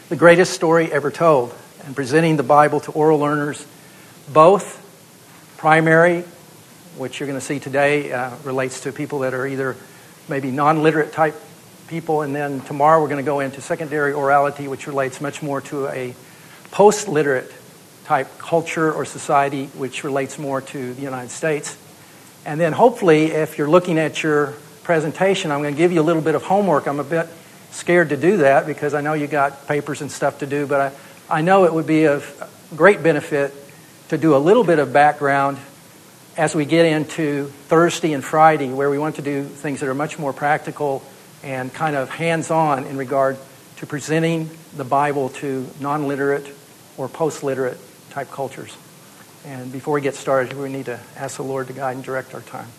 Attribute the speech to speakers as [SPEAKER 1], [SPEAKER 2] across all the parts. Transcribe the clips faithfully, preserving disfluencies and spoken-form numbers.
[SPEAKER 1] the greatest story ever told, and presenting the Bible to oral learners, both primary, which you're going to see today, uh, relates to people that are either maybe non-literate type people, and then tomorrow we're going to go into secondary orality, which relates much more to a post-literate type culture or society, which relates more to the United States. And then hopefully, if you're looking at your presentation, I'm going to give you a little bit of homework. I'm a bit scared to do that because I know you got papers and stuff to do, but I, I know it would be of great benefit to do a little bit of background as we get into Thursday and Friday, where we want to do things that are much more practical and kind of hands-on in regard to presenting the Bible to non-literate or post-literate type cultures. And before we get started, we need to ask the Lord to guide and direct our time.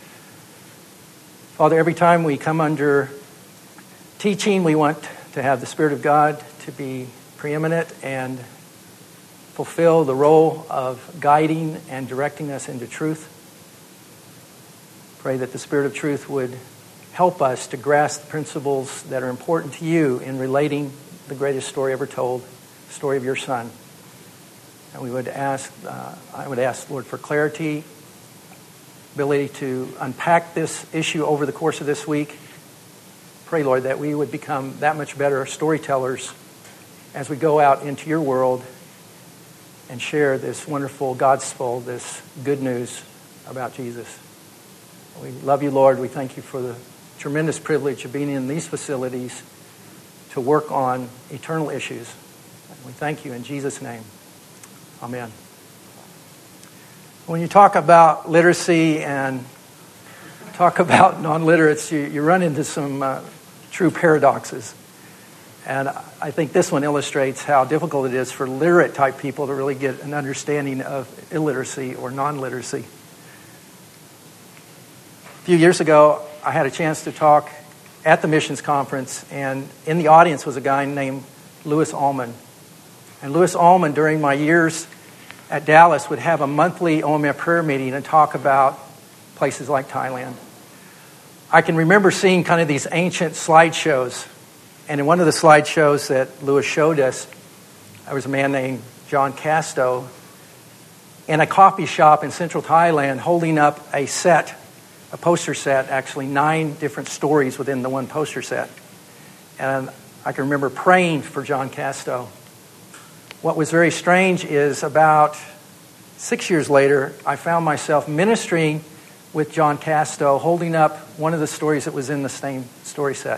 [SPEAKER 1] Father, every time we come under teaching, we want to have the Spirit of God to be preeminent and fulfill the role of guiding and directing us into truth. Pray that the Spirit of truth would help us to grasp the principles that are important to you in relating the greatest story ever told, the story of your Son. And we would ask, uh, I would ask, Lord, for clarity, ability to unpack this issue over the course of this week. Pray, Lord, that we would become that much better storytellers as we go out into your world and share this wonderful gospel, this good news about Jesus. We love you, Lord. We thank you for the tremendous privilege of being in these facilities to work on eternal issues. And we thank you in Jesus' name. Amen. When you talk about literacy and talk about non-literates, you, you run into some uh, true paradoxes. And I think this one illustrates how difficult it is for literate-type people to really get an understanding of illiteracy or non-literacy. A few years ago, I had a chance to talk at the missions conference, and in the audience was a guy named Louis Allman. And Louis Allman, during my years at Dallas, would have a monthly O M F prayer meeting and talk about places like Thailand. I can remember seeing kind of these ancient slideshows. And in one of the slideshows that Louis showed us, there was a man named John Casto in a coffee shop in central Thailand holding up a set, a poster set, actually nine different stories within the one poster set. And I can remember praying for John Casto. What was very strange is about six years later, I found myself ministering with John Casto, holding up one of the stories that was in the same story set.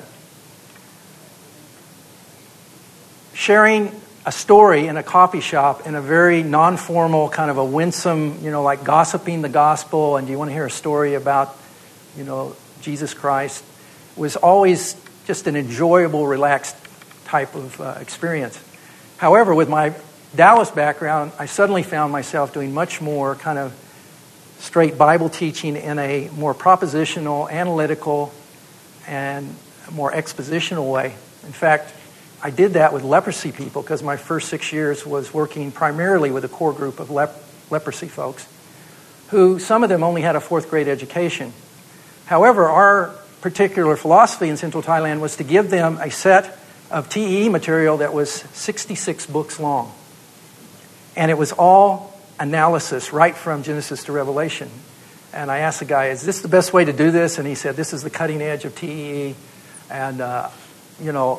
[SPEAKER 1] Sharing a story in a coffee shop in a very non-formal, kind of a winsome, you know, like gossiping the gospel, and do you want to hear a story about, you know, Jesus Christ, was always just an enjoyable, relaxed type of uh, experience. However, with my Dallas background, I suddenly found myself doing much more kind of straight Bible teaching in a more propositional, analytical, and more expositional way. In fact, I did that with leprosy people because my first six years was working primarily with a core group of lep- leprosy folks who, some of them only had a fourth grade education. However, our particular philosophy in Central Thailand was to give them a set of T E E material that was sixty-six books long. And it was all analysis right from Genesis to Revelation. And I asked the guy, is this the best way to do this? And he said, this is the cutting edge of T E E. And, uh, you know,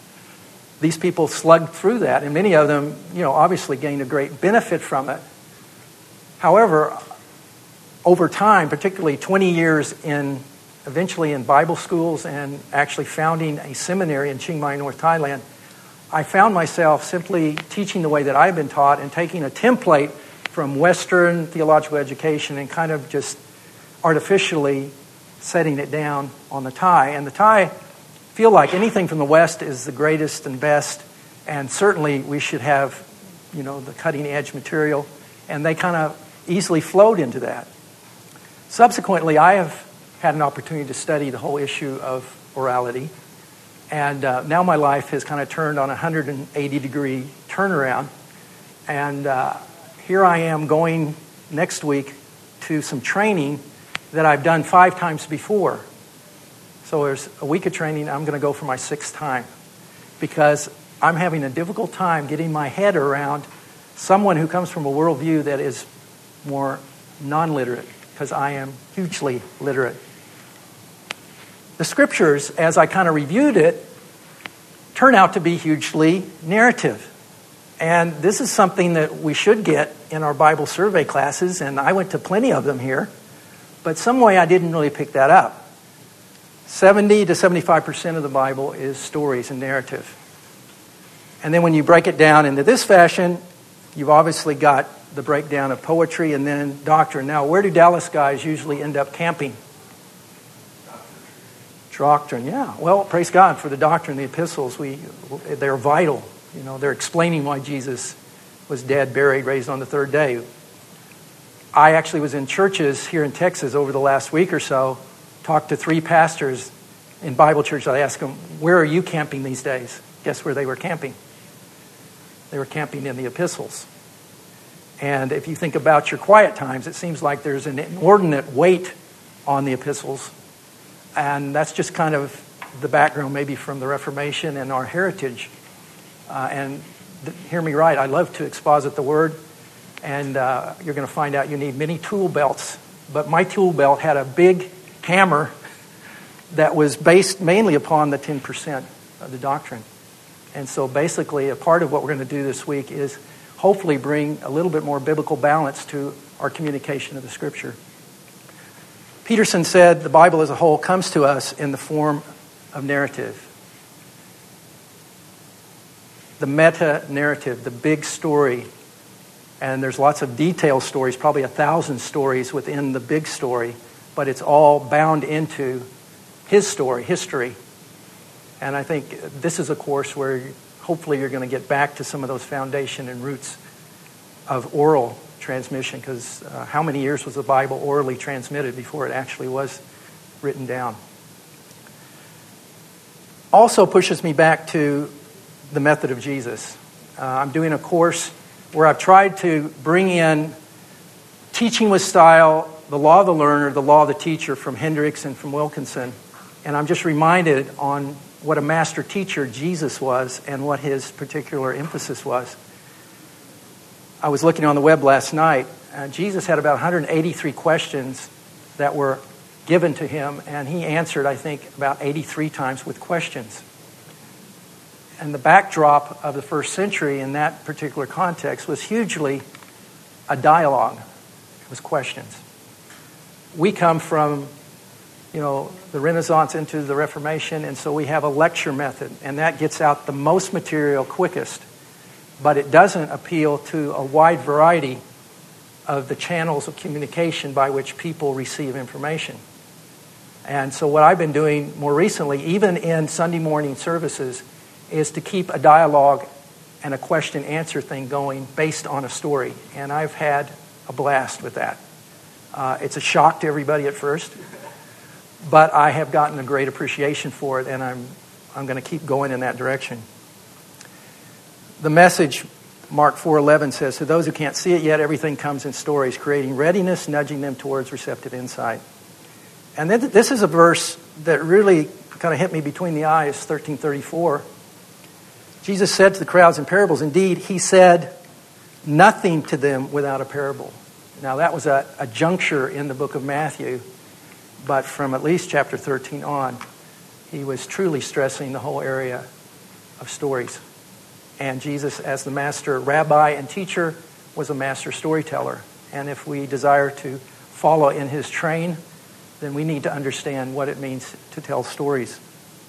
[SPEAKER 1] these people slugged through that. And many of them, you know, obviously gained a great benefit from it. However, over time, particularly twenty years in, eventually in Bible schools and actually founding a seminary in Chiang Mai, North Thailand, I found myself simply teaching the way that I've been taught and taking a template from Western theological education and kind of just artificially setting it down on the Thai. And the Thai feel like anything from the West is the greatest and best, and certainly we should have, you know, the cutting edge material, and they kind of easily flowed into that. Subsequently, I have had an opportunity to study the whole issue of orality, and uh, now my life has kind of turned on a one hundred eighty degree turnaround, and uh, here I am going next week to some training that I've done five times before. So there's a week of training, I'm going to go for my sixth time, because I'm having a difficult time getting my head around someone who comes from a worldview that is more non-literate, because I am hugely literate. The scriptures, as I kind of reviewed it, turn out to be hugely narrative. And this is something that we should get in our Bible survey classes, and I went to plenty of them here, but some way I didn't really pick that up. seventy to seventy-five percent of the Bible is stories and narrative. And then when you break it down into this fashion, you've obviously got the breakdown of poetry and then doctrine. Now, where do Dallas guys usually end up camping? Doctrine, yeah. Well, praise God for the doctrine, the epistles. We, they're vital. You know, they're explaining why Jesus was dead, buried, raised on the third day. I actually was in churches here in Texas over the last week or so, talked to three pastors in Bible church. I asked them, where are you camping these days? Guess where they were camping? They were camping in the epistles. And if you think about your quiet times, it seems like there's an inordinate weight on the epistles. And that's just kind of the background maybe from the Reformation and our heritage. Uh, and th- hear me right, I love to exposit the Word. And uh, you're going to find out you need many tool belts. But my tool belt had a big hammer that was based mainly upon the ten percent of the doctrine. And so basically a part of what we're going to do this week is hopefully bring a little bit more biblical balance to our communication of the Scripture. Peterson said the Bible as a whole comes to us in the form of narrative. The meta-narrative, the big story. And there's lots of detailed stories, probably a thousand stories within the big story, but it's all bound into his story, history. And I think this is a course where hopefully you're going to get back to some of those foundation and roots of oral transmission, because uh, how many years was the Bible orally transmitted before it actually was written down? Also pushes me back to the method of Jesus. Uh, I'm doing a course where I've tried to bring in teaching with style, the law of the learner, the law of the teacher from Hendricks and from Wilkinson. And I'm just reminded on what a master teacher Jesus was and what his particular emphasis was. I was looking on the web last night. Uh, Jesus had about one hundred eighty-three questions that were given to him, and he answered, I think, about eighty-three times with questions. And the backdrop of the first century in that particular context was hugely a dialogue. It was questions. We come from, you know, the Renaissance into the Reformation, and so we have a lecture method, and that gets out the most material quickest. But it doesn't appeal to a wide variety of the channels of communication by which people receive information. And so what I've been doing more recently, even in Sunday morning services, is to keep a dialogue and a question-answer thing going based on a story. And I've had a blast with that. Uh, it's a shock to everybody at first, but I have gotten a great appreciation for it, and I'm I'm going to keep going in that direction. The message, Mark four eleven says, to those who can't see it yet, everything comes in stories, creating readiness, nudging them towards receptive insight. And then this is a verse that really kind of hit me between the eyes, thirteen thirty-four. Jesus said to the crowds in parables, indeed, he said nothing to them without a parable. Now that was a, a juncture in the book of Matthew, but from at least chapter thirteen on, he was truly stressing the whole area of stories. And Jesus, as the master rabbi and teacher, was a master storyteller. And if we desire to follow in his train, then we need to understand what it means to tell stories.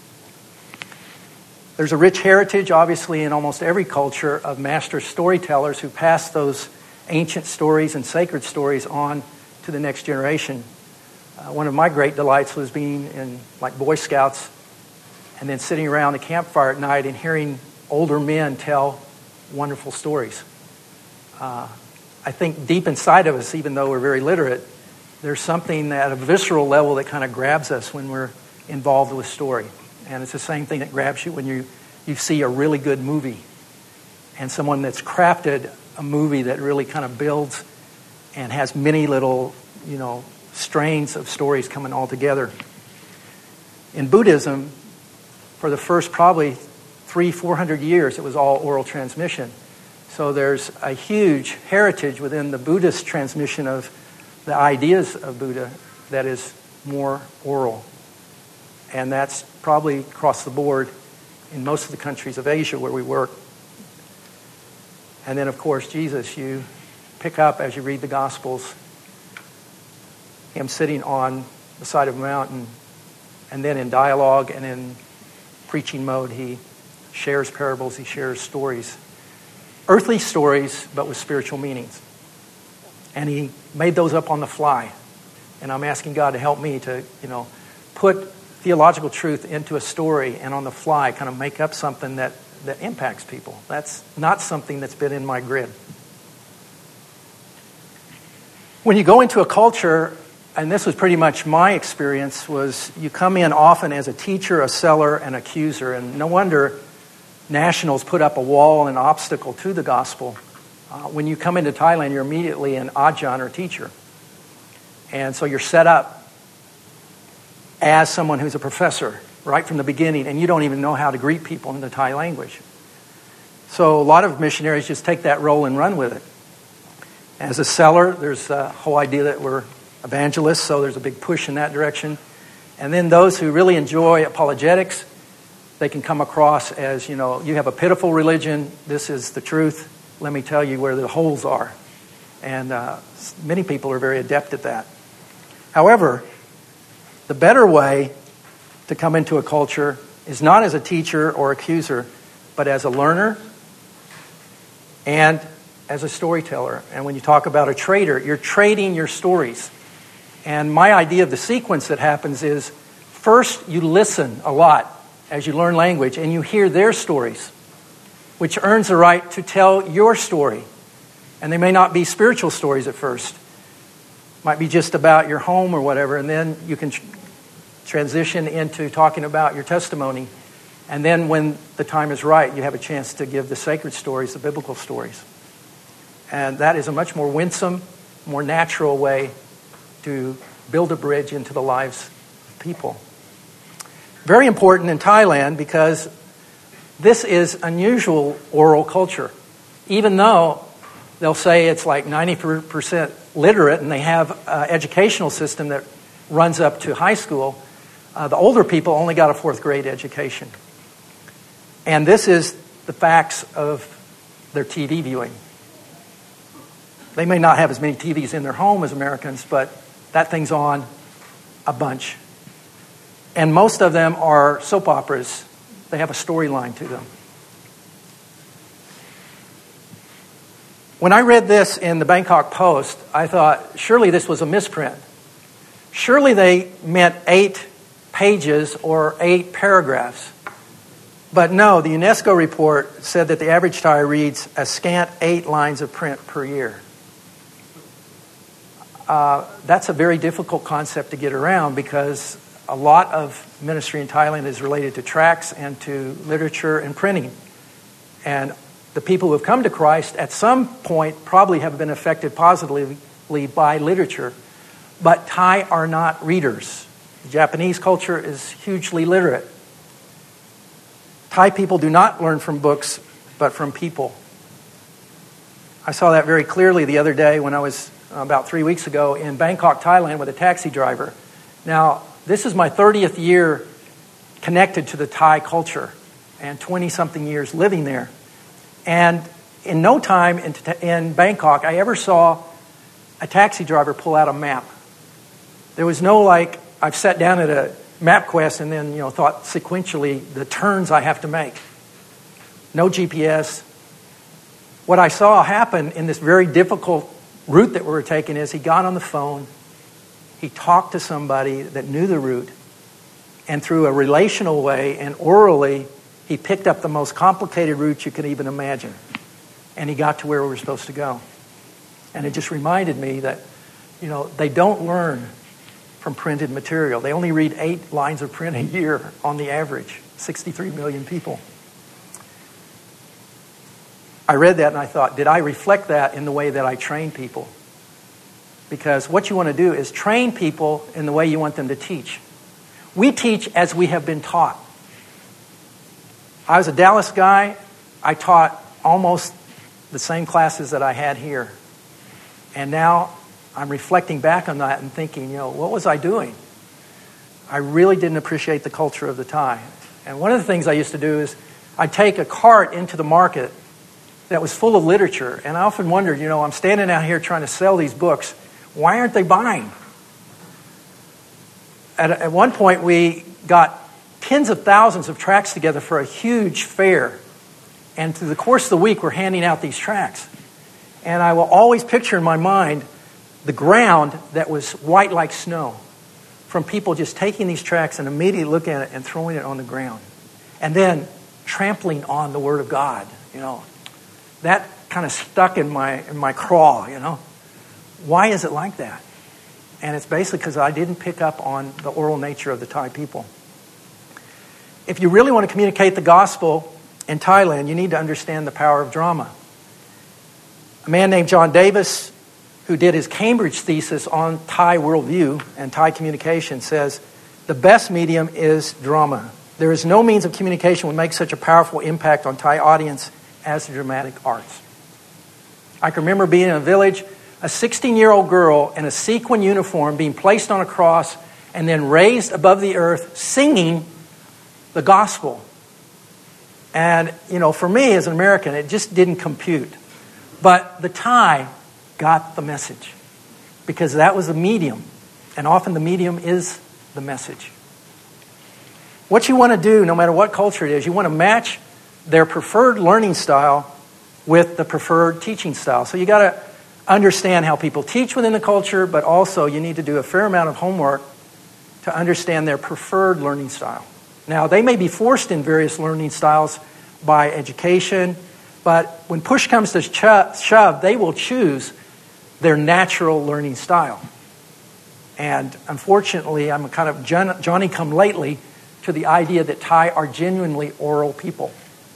[SPEAKER 1] There's a rich heritage, obviously, in almost every culture of master storytellers who pass those ancient stories and sacred stories on to the next generation. Uh, one of my great delights was being in like Boy Scouts and then sitting around the campfire at night and hearing older men tell wonderful stories. Uh, I think deep inside of us, even though we're very literate, there's something at a visceral level that kind of grabs us when we're involved with story. And it's the same thing that grabs you when you, you see a really good movie and someone that's crafted a movie that really kind of builds and has many little, you know, strains of stories coming all together. In Buddhism, for the first probably three, four hundred years, it was all oral transmission. So there's a huge heritage within the Buddhist transmission of the ideas of Buddha that is more oral. And that's probably across the board in most of the countries of Asia where we work. And then, of course, Jesus, you pick up as you read the Gospels, him sitting on the side of a mountain, and then in dialogue and in preaching mode, he shares parables, he shares stories. Earthly stories, but with spiritual meanings. And he made those up on the fly. And I'm asking God to help me to, you know, put theological truth into a story and on the fly kind of make up something that, that impacts people. That's not something that's been in my grid. When you go into a culture, and this was pretty much my experience, was you come in often as a teacher, a seller, an accuser. And no wonder nationals put up a wall, an obstacle to the gospel. Uh, when you come into Thailand, you're immediately an Ajahn or teacher. And so you're set up as someone who's a professor right from the beginning, and you don't even know how to greet people in the Thai language. So a lot of missionaries just take that role and run with it. As a seller, there's a whole idea that we're evangelists, so there's a big push in that direction. And then those who really enjoy apologetics, they can come across as, you know, you have a pitiful religion, this is the truth, let me tell you where the holes are. And uh, many people are very adept at that. However, the better way to come into a culture is not as a teacher or accuser, but as a learner and as a storyteller. And when you talk about a trader, you're trading your stories. And my idea of the sequence that happens is, first you listen a lot as you learn language, and you hear their stories, which earns the right to tell your story. And they may not be spiritual stories at first. Might be just about your home or whatever, and then you can tr- transition into talking about your testimony. And then when the time is right, you have a chance to give the sacred stories, the biblical stories. And that is a much more winsome, more natural way to build a bridge into the lives of people. Very important in Thailand because this is unusual oral culture. Even though they'll say it's like ninety percent literate and they have an educational system that runs up to high school, uh, the older people only got a fourth grade education. And this is the facts of their T V viewing. They may not have as many T Vs in their home as Americans, but that thing's on a bunch. And most of them are soap operas. They have a storyline to them. When I read this in the Bangkok Post, I thought, surely this was a misprint. Surely they meant eight pages or eight paragraphs. But no, the UNESCO report said that the average Thai reads a scant eight lines of print per year. Uh, that's a very difficult concept to get around because a lot of ministry in Thailand is related to tracts and to literature and printing. And the people who have come to Christ at some point probably have been affected positively by literature. But Thai are not readers. The Japanese culture is hugely literate. Thai people do not learn from books, but from people. I saw that very clearly the other day when I was about three weeks ago in Bangkok, Thailand with a taxi driver. Now, this is my thirtieth year connected to the Thai culture and twenty-something years living there. And in no time in, in Bangkok, I ever saw a taxi driver pull out a map. There was no like, I've sat down at a MapQuest and then, you know, thought sequentially the turns I have to make. No G P S. What I saw happen in this very difficult route that we were taking is he got on the phone, he talked to somebody that knew the route, and through a relational way and orally, he picked up the most complicated route you could even imagine. And he got to where we were supposed to go. And it just reminded me that, you know, they don't learn from printed material. They only read eight lines of print a year on the average, sixty-three million people. I read that and I thought, did I reflect that in the way that I train people? Because what you want to do is train people in the way you want them to teach. We teach as we have been taught. I was a Dallas guy. I taught almost the same classes that I had here. And now I'm reflecting back on that and thinking, you know, what was I doing? I really didn't appreciate the culture of the Thai. And one of the things I used to do is I'd take a cart into the market that was full of literature. And I often wondered, you know, I'm standing out here trying to sell these books. Why aren't they buying? At, at one point, we got tens of thousands of tracts together for a huge fair. And through the course of the week, we're handing out these tracts. And I will always picture in my mind the ground that was white like snow from people just taking these tracts and immediately looking at it and throwing it on the ground. And then trampling on the Word of God, you know. That kind of stuck in my in my craw, you know. Why is it like that? And it's basically because I didn't pick up on the oral nature of the Thai people. If you really want to communicate the gospel in Thailand, you need to understand the power of drama. A man named John Davis, who did his Cambridge thesis on Thai worldview and Thai communication, says, the best medium is drama. There is no means of communication that would make such a powerful impact on Thai audience as the dramatic arts. I can remember being in a village, a sixteen-year-old girl in a sequin uniform being placed on a cross and then raised above the earth singing the gospel. And, you know, for me as an American, it just didn't compute. But the Thai got the message because that was the medium. And often the medium is the message. What you want to do, no matter what culture it is, you want to match their preferred learning style with the preferred teaching style. So you got to understand how people teach within the culture, but also you need to do a fair amount of homework to understand their preferred learning style. Now, they may be forced in various learning styles by education, but when push comes to shove, they will choose their natural learning style. And unfortunately, I'm kind of Johnny-come-lately to the idea that Thai are genuinely oral people.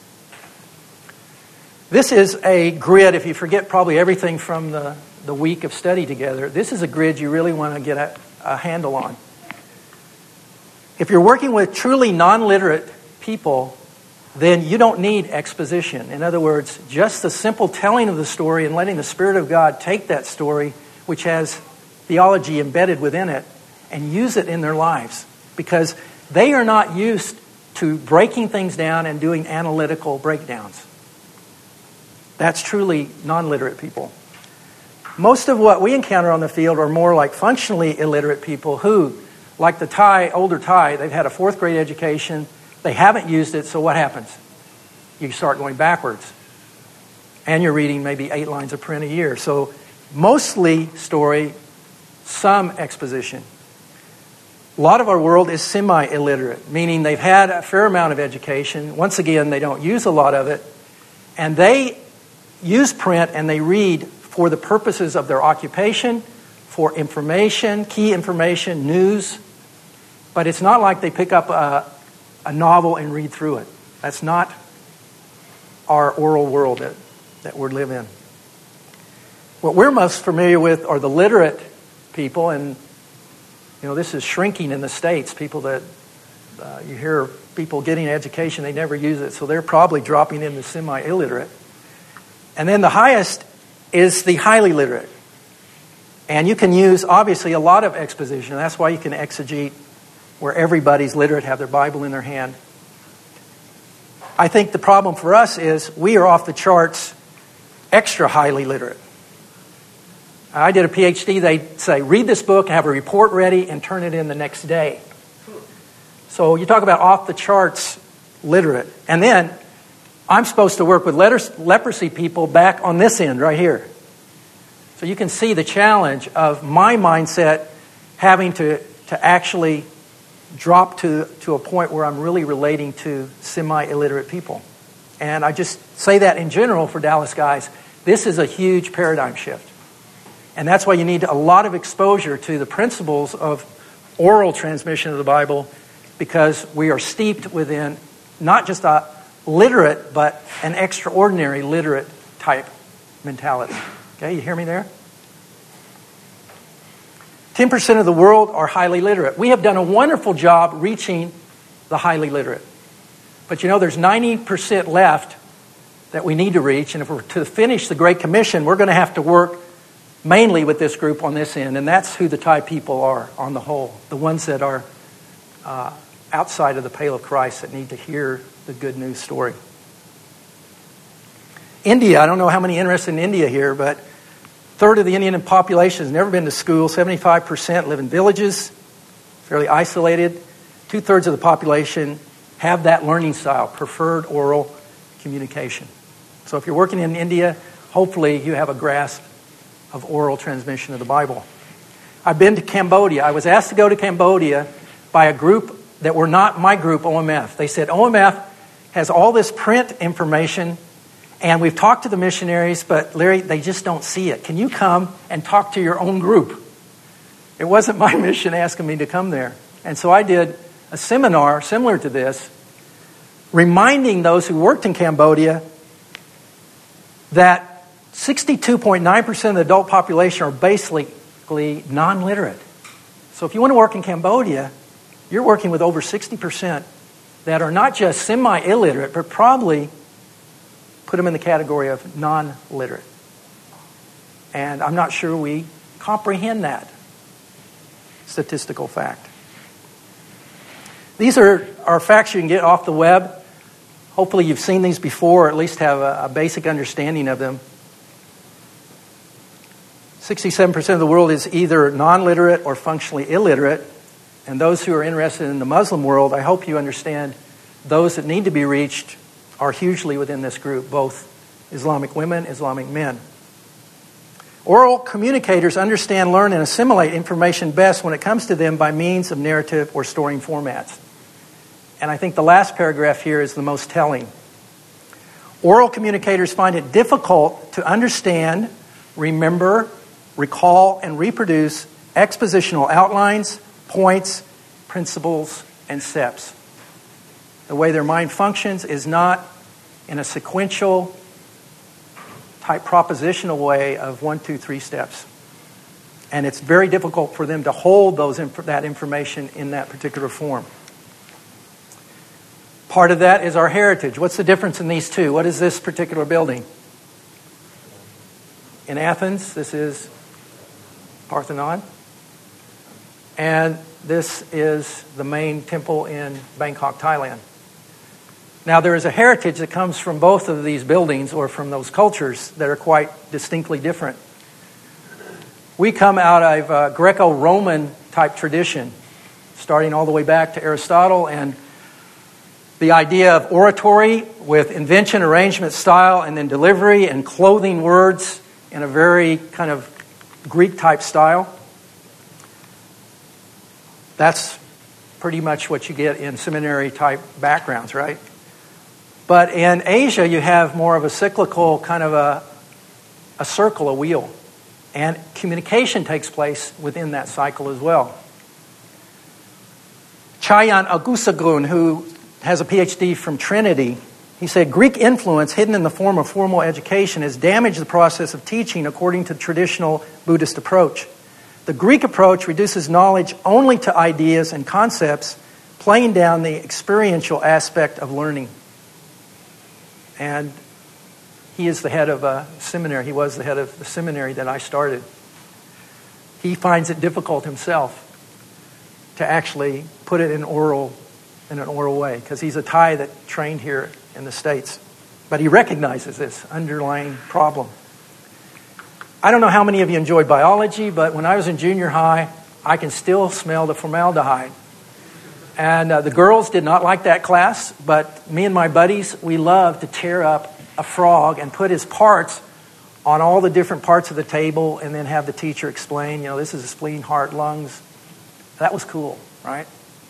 [SPEAKER 1] This is a grid, if you forget probably everything from the, the week of study together, this is a grid you really want to get a, a handle on. If you're working with truly non-literate people, then you don't need exposition. In other words, just the simple telling of the story and letting the Spirit of God take that story, which has theology embedded within it, and use it in their lives. Because they are not used to breaking things down and doing analytical breakdowns. That's truly non-literate people. Most of what we encounter on the field are more like functionally illiterate people who, like the Thai, older Thai, they've had a fourth grade education, they haven't used it, so what happens? You start going backwards. And you're reading maybe eight lines of print a year. So mostly story, some exposition. A lot of our world is semi-illiterate, meaning they've had a fair amount of education. Once again, they don't use a lot of it. And they use print and they read for the purposes of their occupation, for information, key information, news. But it's not like they pick up a, a novel and read through it. That's not our oral world that, that we live in. What we're most familiar with are the literate people, and you know, this is shrinking in the States. People that, uh, you hear people getting education, they never use it, so they're probably dropping into semi-illiterate. And then the highest is the highly literate. And you can use, obviously, a lot of exposition. That's why you can exegete where everybody's literate, have their Bible in their hand. I think the problem for us is we are off the charts extra highly literate. I did a P H D, they'd say, read this book, have a report ready, and turn it in the next day. So you talk about off the charts literate. And then I'm supposed to work with leprosy people back on this end right here. So you can see the challenge of my mindset having to, to actually drop to, to a point where I'm really relating to semi-illiterate people. And I just say that in general for Dallas guys. This is a huge paradigm shift. And that's why you need a lot of exposure to the principles of oral transmission of the Bible, because we are steeped within not just a literate, but an extraordinary literate type mentality. Okay, you hear me there? ten percent of the world are highly literate. We have done a wonderful job reaching the highly literate. But you know, there's ninety percent left that we need to reach. And if we're to finish the Great Commission, we're going to have to work mainly with this group on this end. And that's who the Thai people are on the whole. The ones that are uh, outside of the pale of Christ that need to hear the good news story. India, I don't know how many interested in India here, but a third of the Indian population has never been to school. seventy-five percent live in villages, fairly isolated. Two-thirds of the population have that learning style, preferred oral communication. So if you're working in India, hopefully you have a grasp of oral transmission of the Bible. I've been to Cambodia. I was asked to go to Cambodia by a group that were not my group, O M F. They said, O M F has all this print information, and we've talked to the missionaries, but Larry, they just don't see it. Can you come and talk to your own group? It wasn't my mission asking me to come there. And so I did a seminar similar to this, reminding those who worked in Cambodia that sixty-two point nine percent of the adult population are basically non-literate. So if you want to work in Cambodia, you're working with over sixty percent that are not just semi-illiterate, but probably put them in the category of non-literate. And I'm not sure we comprehend that statistical fact. These are, are facts you can get off the web. Hopefully you've seen these before, or at least have a, a basic understanding of them. sixty-seven percent of the world is either non-literate or functionally illiterate. And those who are interested in the Muslim world, I hope you understand those that need to be reached are hugely within this group, both Islamic women, Islamic men. Oral communicators understand, learn, and assimilate information best when it comes to them by means of narrative or storing formats. And I think the last paragraph here is the most telling. Oral communicators find it difficult to understand, remember, recall, and reproduce expositional outlines, points, principles, and steps. The way their mind functions is not in a sequential type propositional way of one, two, three steps. And it's very difficult for them to hold those inf- that information in that particular form. Part of that is our heritage. What's the difference in these two? What is this particular building? In Athens, this is Parthenon. And this is the main temple in Bangkok, Thailand. Now, there is a heritage that comes from both of these buildings or from those cultures that are quite distinctly different. We come out of a Greco-Roman type tradition, starting all the way back to Aristotle, and the idea of oratory with invention, arrangement, style, and then delivery and clothing words in a very kind of Greek-type style. That's pretty much what you get in seminary-type backgrounds, right? But in Asia, you have more of a cyclical kind of a, a circle, a wheel. And communication takes place within that cycle as well. Chayan Agusagun, who has a P H D from Trinity, he said, Greek influence hidden in the form of formal education has damaged the process of teaching according to the traditional Buddhist approach. The Greek approach reduces knowledge only to ideas and concepts, playing down the experiential aspect of learning. And he is the head of a seminary. He was the head of the seminary that I started. He finds it difficult himself to actually put it in oral, in an oral way, because he's a Thai that trained here in the States. But he recognizes this underlying problem. I don't know how many of you enjoyed biology, but when I was in junior high, I can still smell the formaldehyde. And uh, the girls did not like that class, but me and my buddies, we loved to tear up a frog and put his parts on all the different parts of the table and then have the teacher explain, you know, this is a spleen, heart, lungs. That was cool, right?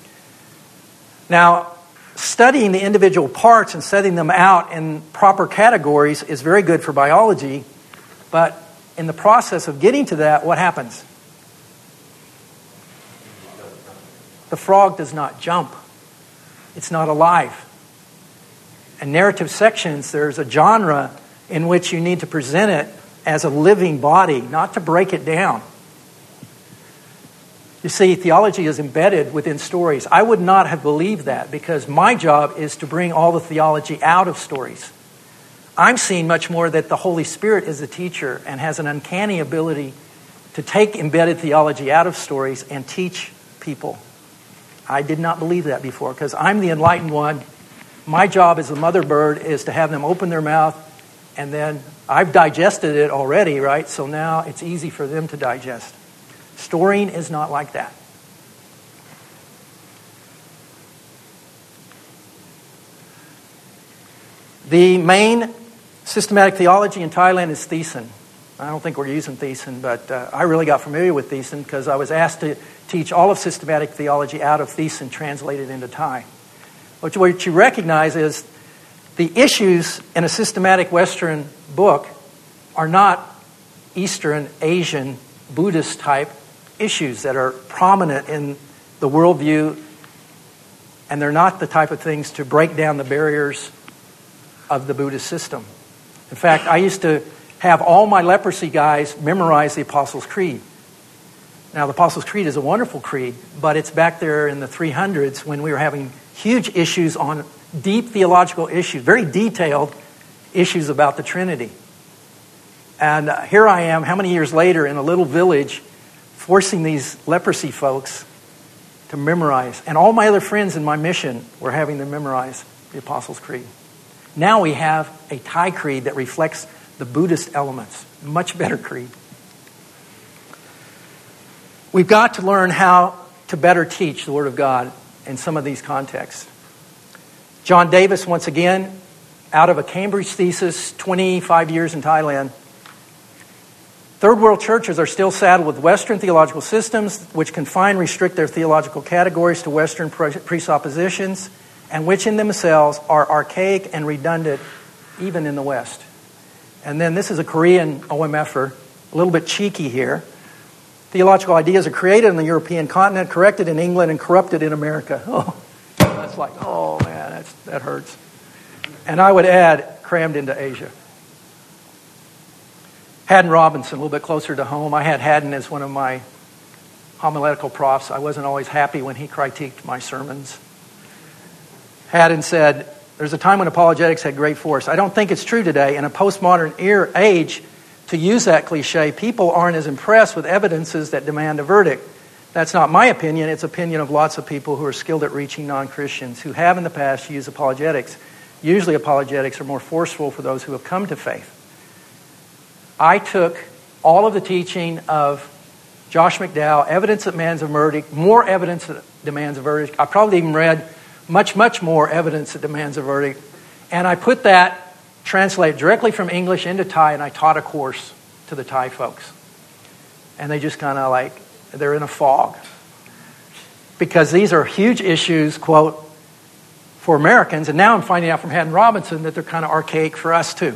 [SPEAKER 1] Now, studying the individual parts and setting them out in proper categories is very good for biology, but in the process of getting to that, what happens? The frog does not jump. It's not alive. In narrative sections, there's a genre in which you need to present it as a living body, not to break it down. You see, theology is embedded within stories. I would not have believed that because my job is to bring all the theology out of stories. I'm seeing much more that the Holy Spirit is a teacher and has an uncanny ability to take embedded theology out of stories and teach people. I did not believe that before because I'm the enlightened one. My job as the mother bird is to have them open their mouth, and then I've digested it already, right? So now it's easy for them to digest. Storying is not like that. The main systematic theology in Thailand is Thiessen. I don't think we're using Thiessen, but uh, I really got familiar with Thiessen because I was asked to teach all of systematic theology out of Thiessen translated into Thai. What you, what you recognize is the issues in a systematic Western book are not Eastern, Asian, Buddhist type issues that are prominent in the worldview, and they're not the type of things to break down the barriers of the Buddhist system. In fact, I used to have all my leprosy guys memorize the Apostles' Creed. Now, the Apostles' Creed is a wonderful creed, but it's back there in the three hundreds when we were having huge issues on deep theological issues, very detailed issues about the Trinity. And uh, here I am, how many years later, in a little village, forcing these leprosy folks to memorize. And all my other friends in my mission were having them memorize the Apostles' Creed. Now we have a Thai creed that reflects the Buddhist elements. Much better creed. We've got to learn how to better teach the Word of God in some of these contexts. John Davis, once again, out of a Cambridge thesis, twenty-five years in Thailand. Third world churches are still saddled with Western theological systems which confine and restrict their theological categories to Western presuppositions and which in themselves are archaic and redundant even in the West. And then this is a Korean O M F-er, a little bit cheeky here. Theological ideas are created on the European continent, corrected in England, and corrupted in America. Oh, that's like, oh man, that's, that hurts. And I would add, crammed into Asia. Haddon Robinson, a little bit closer to home. I had Haddon as one of my homiletical profs. I wasn't always happy when he critiqued my sermons. Haddon said, there's a time when apologetics had great force. I don't think it's true today. In a postmodern era, age, to use that cliche, people aren't as impressed with evidences that demand a verdict. That's not my opinion. It's opinion of lots of people who are skilled at reaching non-Christians, who have in the past used apologetics. Usually apologetics are more forceful for those who have come to faith. I took all of the teaching of Josh McDowell, evidence that demands a verdict, more evidence that demands a verdict. I probably even read much, much more evidence that demands a verdict. And I put that, translated directly from English into Thai, and I taught a course to the Thai folks. And they just kind of like, they're in a fog. Because these are huge issues, quote, for Americans. And now I'm finding out from Haddon Robinson that they're kind of archaic for us too.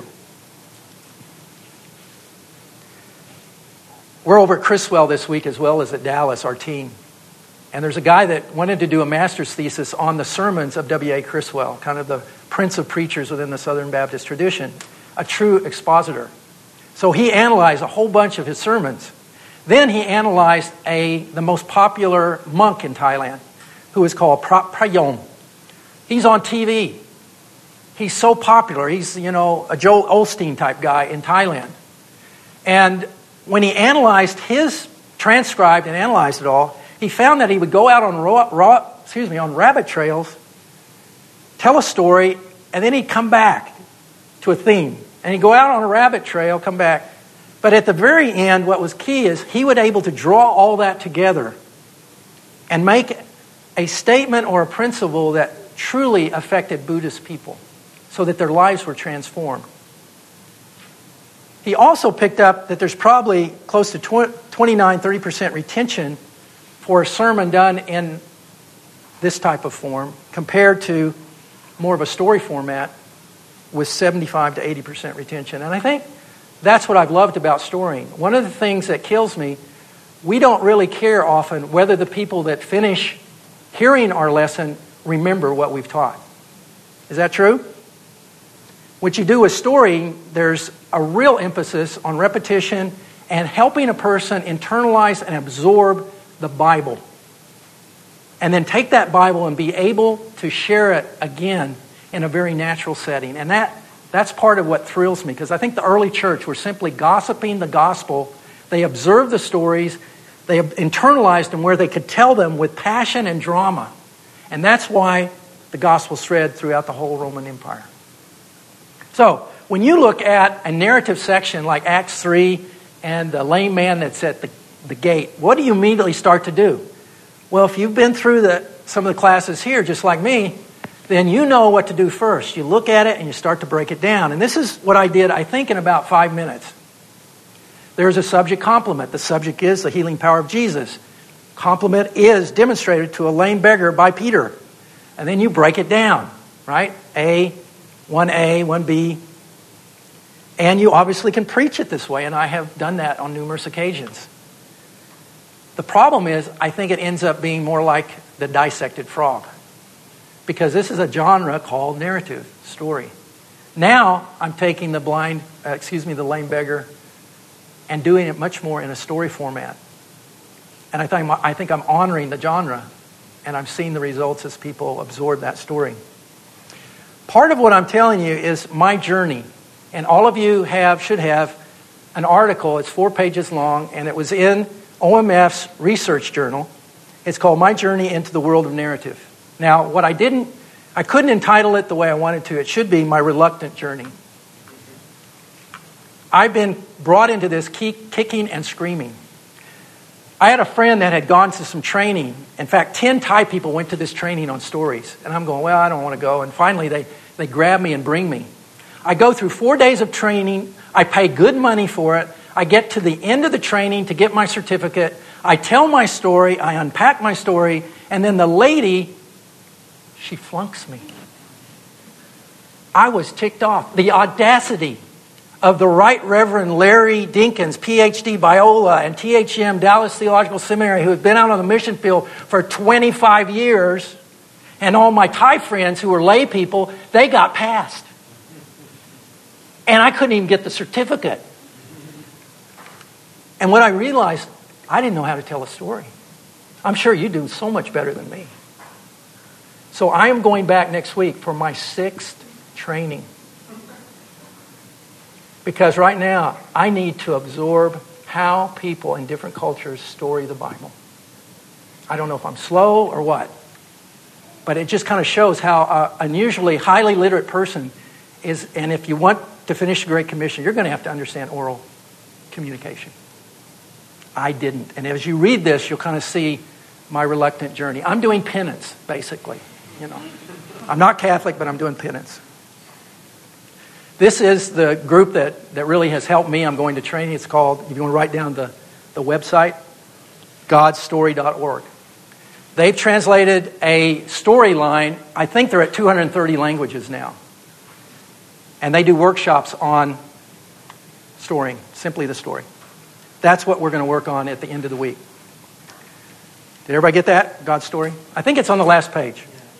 [SPEAKER 1] We're over at Criswell this week as well as at Dallas, our team. And there's a guy that wanted to do a master's thesis on the sermons of W A Criswell, kind of the prince of preachers within the Southern Baptist tradition, a true expositor. So he analyzed a whole bunch of his sermons. Then he analyzed a the most popular monk in Thailand, who is called Prayom. He's on T V. He's so popular. He's, you know, a Joel Osteen type guy in Thailand. And when he analyzed his, transcribed and analyzed it all, he found that he would go out on raw, raw, excuse me, on rabbit trails, tell a story, and then he'd come back to a theme. And he'd go out on a rabbit trail, come back. But at the very end, what was key is he was able to draw all that together and make a statement or a principle that truly affected Buddhist people so that their lives were transformed. He also picked up that there's probably close to twenty-nine, thirty percent retention for a sermon done in this type of form compared to more of a story format with seventy-five to eighty percent retention. And I think that's what I've loved about storying. One of the things that kills me, we don't really care often whether the people that finish hearing our lesson remember what we've taught. Is that true? What you do with storying, there's a real emphasis on repetition and helping a person internalize and absorb the Bible. And then take that Bible and be able to share it again in a very natural setting. And that that's part of what thrills me, because I think the early church were simply gossiping the gospel. They observed the stories, they internalized them where they could tell them with passion and drama. And that's why the gospel spread throughout the whole Roman Empire. So, when you look at a narrative section like Acts three and the lame man that's at the, the gate, what do you immediately start to do? Well, if you've been through the, some of the classes here, just like me, then you know what to do first. You look at it and you start to break it down. And this is what I did, I think, in about five minutes. There's a subject complement. The subject is the healing power of Jesus. Complement is demonstrated to a lame beggar by Peter. And then you break it down, right? A, one A, one B. And you obviously can preach it this way, and I have done that on numerous occasions. The problem is, I think it ends up being more like the dissected frog, because this is a genre called narrative story. Now, I'm taking the blind, uh, excuse me, the lame beggar, and doing it much more in a story format. And I think, I think I'm honoring the genre, and I'm seeing the results as people absorb that story. Part of what I'm telling you is my journey. And all of you have should have an article. It's four pages long, and it was in O M F's research journal. It's called My Journey into the World of Narrative. Now, what I didn't, I couldn't entitle it the way I wanted to. It should be My Reluctant Journey. I've been brought into this kicking and screaming. I had a friend that had gone to some training. In fact, ten Thai people went to this training on stories. And I'm going, well, I don't want to go. And finally, they, they grab me and bring me. I go through four days of training. I pay good money for it. I get to the end of the training to get my certificate. I tell my story. I unpack my story. And then the lady, she flunks me. I was ticked off. The audacity of the Right Reverend Larry Dinkins, P H D Biola, and T H M Dallas Theological Seminary, who had been out on the mission field for twenty-five years, and all my Thai friends who were lay people, they got passed. And I couldn't even get the certificate. And when I realized, I didn't know how to tell a story. I'm sure you do so much better than me. So I am going back next week for my sixth training. Because right now, I need to absorb how people in different cultures story the Bible. I don't know if I'm slow or what. But it just kind of shows how uh, an unusually highly literate person is, and if you want to finish the Great Commission, you're going to have to understand oral communication. I didn't. And as you read this, you'll kind of see my reluctant journey. I'm doing penance, basically. You know, I'm not Catholic, but I'm doing penance. This is the group that, that really has helped me. I'm going to training. It's called, if you want to write down the, the website, god story dot org. They've translated a storyline. I think they're at two hundred thirty languages now. And they do workshops on storying, simply the story. That's what we're going to work on at the end of the week. Did everybody get that? God's story? I think it's on the last page.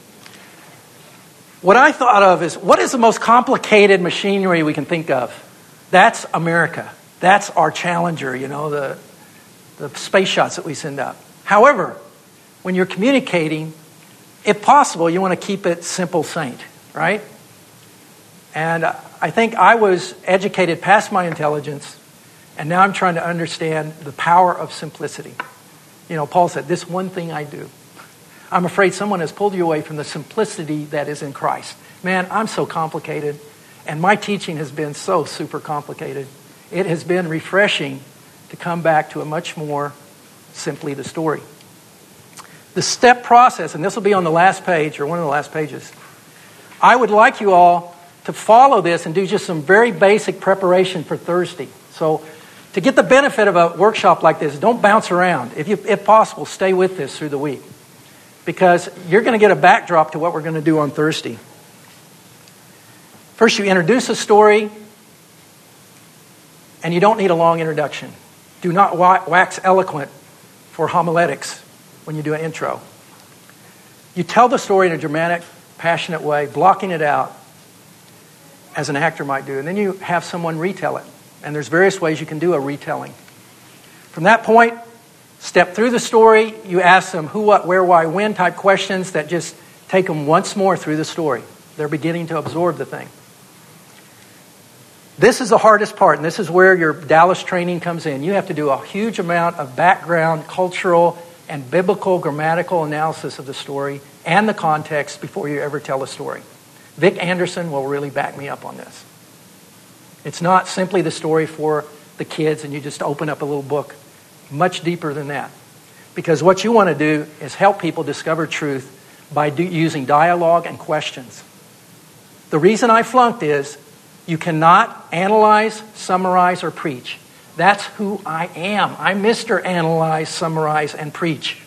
[SPEAKER 1] What I thought of is, what is the most complicated machinery we can think of? That's America. That's our Challenger, you know, the, the space shots that we send up. However, when you're communicating, if possible, you want to keep it simple, saint, right? And I think I was educated past my intelligence, and now I'm trying to understand the power of simplicity. You know, Paul said, this one thing I do. I'm afraid someone has pulled you away from the simplicity that is in Christ. Man, I'm so complicated, and my teaching has been so super complicated. It has been refreshing to come back to a much more simply the story. The step process, and this will be on the last page, or one of the last pages. I would like you all to follow this and do just some very basic preparation for Thursday. So to get the benefit of a workshop like this, don't bounce around. If, you, if possible, stay with this through the week, because you're going to get a backdrop to what we're going to do on Thursday. First, you introduce a story, and you don't need a long introduction. Do not wax eloquent for homiletics when you do an intro. You tell the story in a dramatic, passionate way, blocking it out as an actor might do. And then you have someone retell it. And there's various ways you can do a retelling. From that point, step through the story. You ask them who, what, where, why, when type questions that just take them once more through the story. They're beginning to absorb the thing. This is the hardest part, and this is where your Dallas training comes in. You have to do a huge amount of background, cultural, and biblical grammatical analysis of the story and the context before you ever tell a story. Vic Anderson will really back me up on this. It's not simply the story for the kids and you just open up a little book. Much deeper than that. Because what you want to do is help people discover truth by do, using dialogue and questions. The reason I flunked is you cannot analyze, summarize, or preach. That's who I am. I'm Mister Analyze, Summarize, and Preach.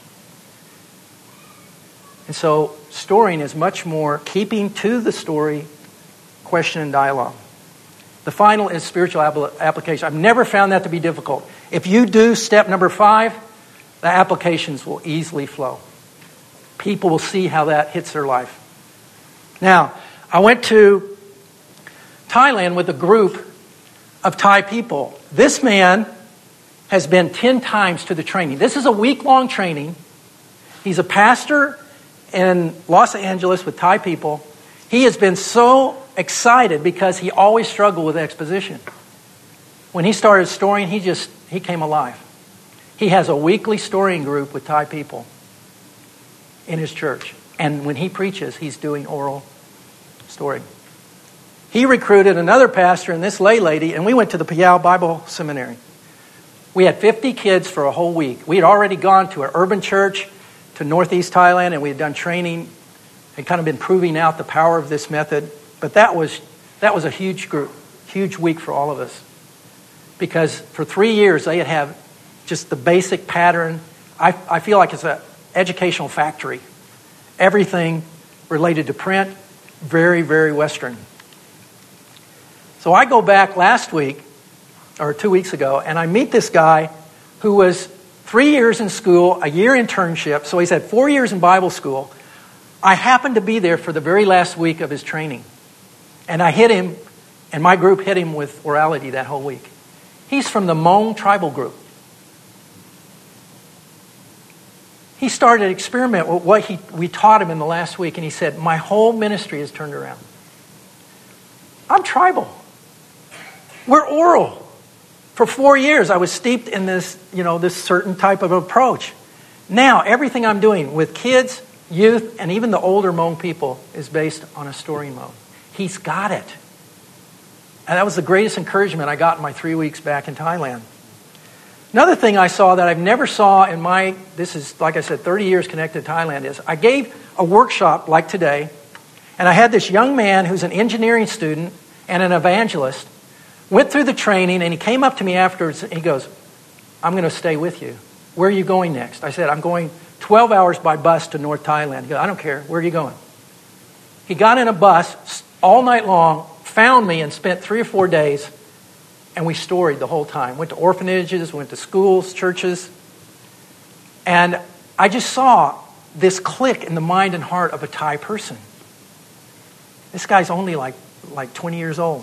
[SPEAKER 1] And so storying is much more keeping to the story, question and dialogue. The final is spiritual application. I've never found that to be difficult. If you do step number five, the applications will easily flow. People will see how that hits their life. Now, I went to Thailand with a group of Thai people. This man has been ten times to the training. This is a week-long training. He's a pastor in Los Angeles with Thai people. He has been so excited because he always struggled with exposition. When he started storying, he just, he came alive. He has a weekly storying group with Thai people in his church. And when he preaches, he's doing oral story. He recruited another pastor and this lay lady, and we went to the Piao Bible Seminary. We had fifty kids for a whole week. We had already gone to an urban church to northeast Thailand, and we had done training and kind of been proving out the power of this method. But that was that was a huge group, huge week for all of us. Because for three years, they had have just the basic pattern. I, I feel like it's an educational factory. Everything related to print, very, very Western. So I go back last week, or two weeks ago, and I meet this guy who was three years in school, a year internship, so he's had four years in Bible school. I happened to be there for the very last week of his training. And I hit him, and my group hit him with orality that whole week. He's from the Hmong tribal group. He started to experiment with what he, we taught him in the last week, and he said, my whole ministry has turned around. I'm tribal. We're oral. For four years, I was steeped in this, you know, this certain type of approach. Now, everything I'm doing with kids, youth, and even the older Hmong people is based on a story mode. He's got it. And that was the greatest encouragement I got in my three weeks back in Thailand. Another thing I saw that I've never saw in my, this is, like I said, thirty years connected to Thailand, is I gave a workshop like today, and I had this young man who's an engineering student and an evangelist, went through the training, and he came up to me afterwards, and he goes, I'm going to stay with you. Where are you going next? I said, I'm going twelve hours by bus to North Thailand. He goes, I don't care. Where are you going? He got in a bus all night long, found me, and spent three or four days, and we storied the whole time. Went to orphanages, went to schools, churches. And I just saw this click in the mind and heart of a Thai person. This guy's only like, like twenty years old.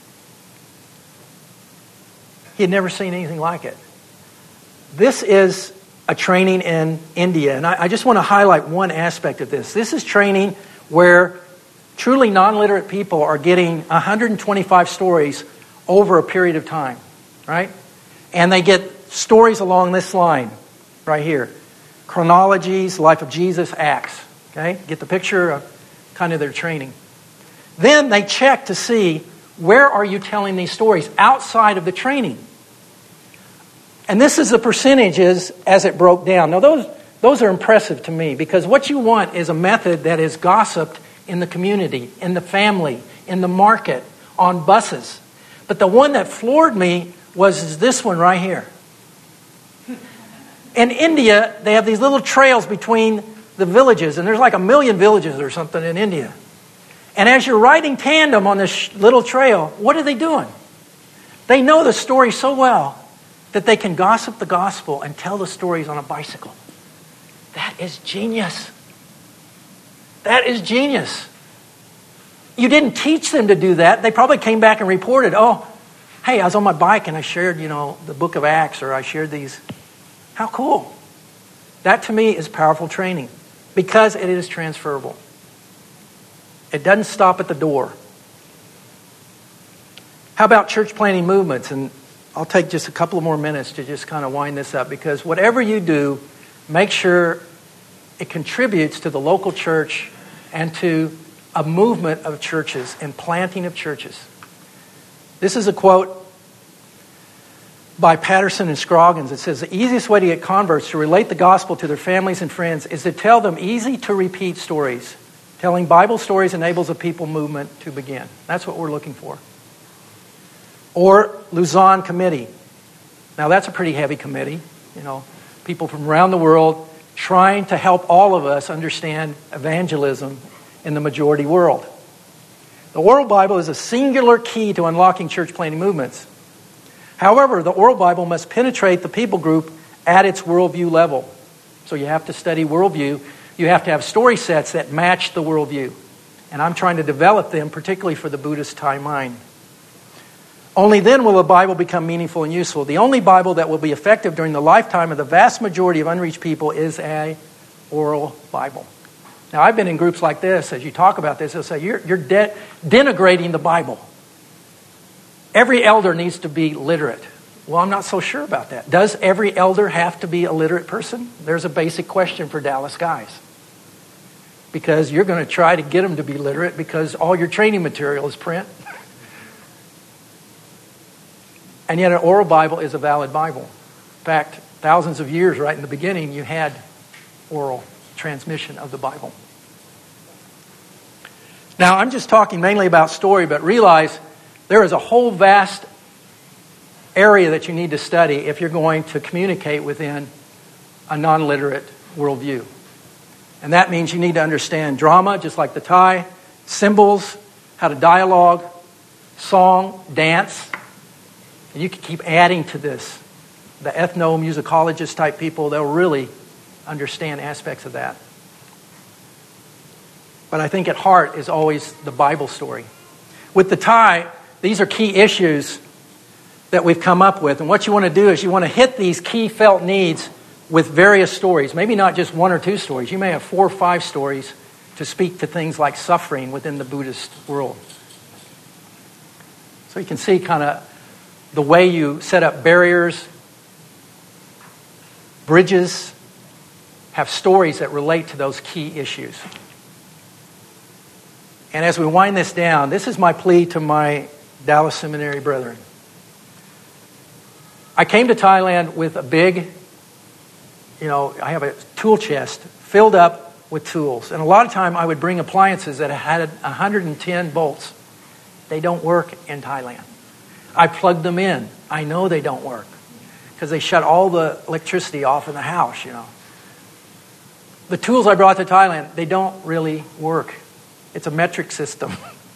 [SPEAKER 1] He had never seen anything like it. This is a training in India, and I, I just want to highlight one aspect of this. This is training where truly non-literate people are getting one hundred twenty-five stories over a period of time, right? And they get stories along this line right here. Chronologies, Life of Jesus, Acts. Okay? Get the picture of kind of their training. Then they check to see, where are you telling these stories outside of the training? And this is the percentages as it broke down. Now those, those are impressive to me, because what you want is a method that is gossiped in the community, in the family, in the market, on buses. But the one that floored me was this one right here. In India, they have these little trails between the villages, and there's like a million villages or something in India. And as you're riding tandem on this little trail, what are they doing? They know the story so well that they can gossip the gospel and tell the stories on a bicycle. That is genius. That is genius. You didn't teach them to do that. They probably came back and reported, oh, hey, I was on my bike and I shared, you know, the book of Acts, or I shared these. How cool. That to me is powerful training because it is transferable. It doesn't stop at the door. How about church planting movements? And I'll take just a couple of more minutes to just kind of wind this up, because whatever you do, make sure it contributes to the local church and to a movement of churches and planting of churches. This is a quote by Patterson and Scroggins. It says, the easiest way to get converts to relate the gospel to their families and friends is to tell them easy to repeat stories. Telling Bible stories enables a people movement to begin. That's what we're looking for. Or Lausanne Committee. Now that's a pretty heavy committee. You know, people from around the world trying to help all of us understand evangelism in the majority world. The Oral Bible is a singular key to unlocking church planting movements. However, the Oral Bible must penetrate the people group at its worldview level. So you have to study worldview. You have to have story sets that match the worldview. And I'm trying to develop them, particularly for the Buddhist Thai mind. Only then will the Bible become meaningful and useful. The only Bible that will be effective during the lifetime of the vast majority of unreached people is an oral Bible. Now, I've been in groups like this. As you talk about this, they'll say, you're, you're de- denigrating the Bible. Every elder needs to be literate. Well, I'm not so sure about that. Does every elder have to be a literate person? There's a basic question for Dallas guys. Because you're going to try to get them to be literate because all your training material is print. And yet an oral Bible is a valid Bible. In fact, thousands of years right in the beginning, you had oral transmission of the Bible. Now, I'm just talking mainly about story, but realize there is a whole vast area that you need to study if you're going to communicate within a non-literate worldview. And that means you need to understand drama, just like the Thai, symbols, how to dialogue, song, dance. And you can keep adding to this. The ethnomusicologist type people, they'll really understand aspects of that. But I think at heart is always the Bible story. With the Thai, these are key issues that we've come up with. And what you want to do is you want to hit these key felt needs with various stories. Maybe not just one or two stories. You may have four or five stories to speak to things like suffering within the Buddhist world. So you can see kind of the way you set up barriers, bridges, have stories that relate to those key issues. And as we wind this down, this is my plea to my Dallas Seminary brethren. I came to Thailand with a big, you know, I have a tool chest filled up with tools. And a lot of time I would bring appliances that had one hundred ten volts. They don't work in Thailand. I plugged them in. I know they don't work because they shut all the electricity off in the house, you know. The tools I brought to Thailand, they don't really work. It's a metric system.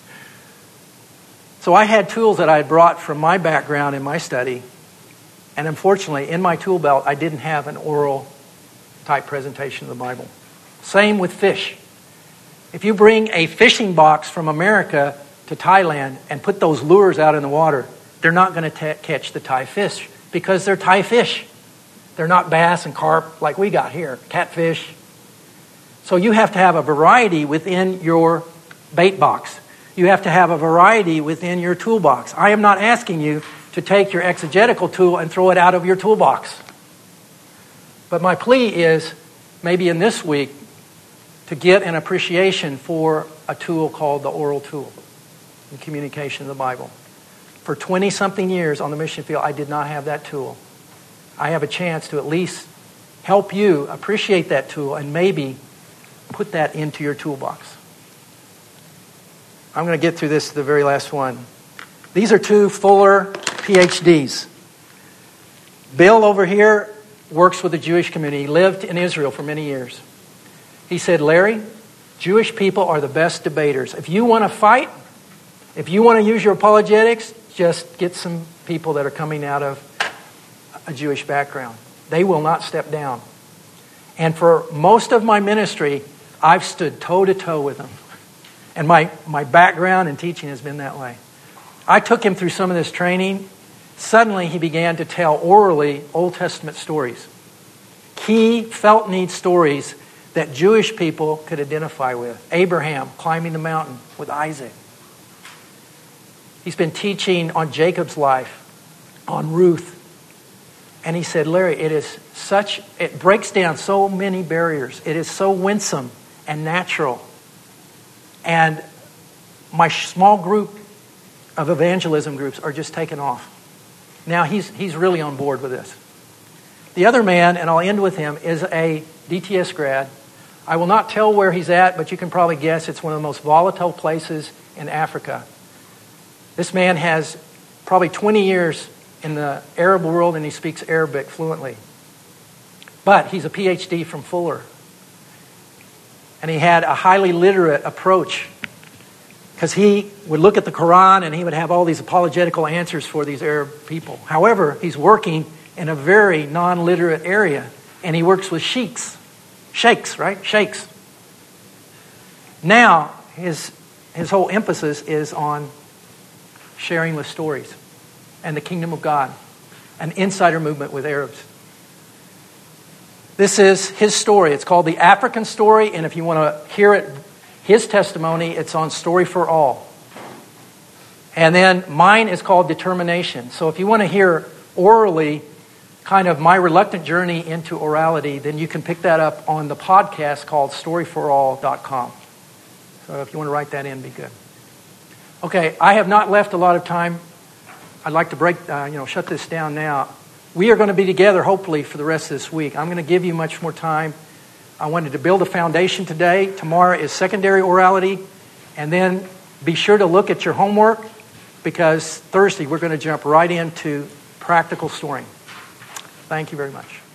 [SPEAKER 1] So I had tools that I had brought from my background in my study. And unfortunately, in my tool belt, I didn't have an oral type presentation of the Bible. Same with fish. If you bring a fishing box from America to Thailand and put those lures out in the water, they're not going to t- catch the Thai fish because they're Thai fish. They're not bass and carp like we got here, catfish. So you have to have a variety within your bait box. You have to have a variety within your toolbox. I am not asking you to take your exegetical tool and throw it out of your toolbox. But my plea is, maybe in this week, to get an appreciation for a tool called the oral tool in communication of the Bible. For twenty-something years on the mission field, I did not have that tool. I have a chance to at least help you appreciate that tool and maybe put that into your toolbox. I'm going to get through this to the very last one. These are two Fuller P H Ds. Bill over here works with the Jewish community. He lived in Israel for many years. He said, Larry, Jewish people are the best debaters. If you want to fight, if you want to use your apologetics, just get some people that are coming out of a Jewish background. They will not step down. And for most of my ministry, I've stood toe-to-toe with them. And my, my background and teaching has been that way. I took him through some of this training. Suddenly, he began to tell orally Old Testament stories. key felt need stories that Jewish people could identify with. Abraham climbing the mountain with Isaac. He's been teaching on Jacob's life, on Ruth. And he said, Larry, it is such, it breaks down so many barriers. It is so winsome and natural. And my small group of evangelism groups are just taking off. Now he's he's really on board with this. The other man, and I'll end with him, is a D T S grad. I will not tell where he's at, but you can probably guess it's one of the most volatile places in Africa. This man has probably twenty years in the Arab world, and he speaks Arabic fluently. But he's a P H D from Fuller. And he had a highly literate approach, because he would look at the Quran and he would have all these apologetical answers for these Arab people. However, he's working in a very non-literate area, and he works with sheiks. Sheikhs, right? Sheikhs. Now, his, his whole emphasis is on sharing with stories and the kingdom of God, an insider movement with Arabs. This is his story. It's called The African Story, and if you want to hear it, his testimony, it's on Story for All. And then mine is called Determination. So if you want to hear orally kind of my reluctant journey into orality, then you can pick that up on the podcast called story for all dot com. So if you want to write that in, be good. Okay, I have not left a lot of time. I'd like to break, uh, you know, shut this down now. We are going to be together, hopefully, for the rest of this week. I'm going to give you much more time. I wanted to build a foundation today. Tomorrow is secondary orality. And then be sure to look at your homework, because Thursday we're going to jump right into practical storing. Thank you very much.